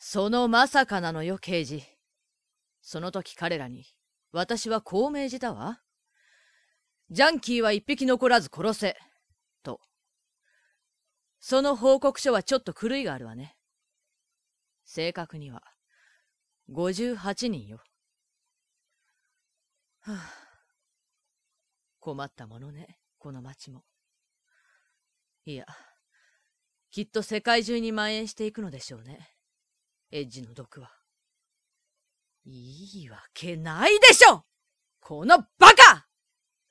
そのまさかなのよ、刑事。その時彼らに、私はこう命じたわ。ジャンキーは一匹残らず殺せ、と。その報告書はちょっと狂いがあるわね。正確には、58人よ。はあ、困ったものね、この町も。いや、きっと世界中に蔓延していくのでしょうね。エッジの毒は。いいわけないでしょ、このバカ！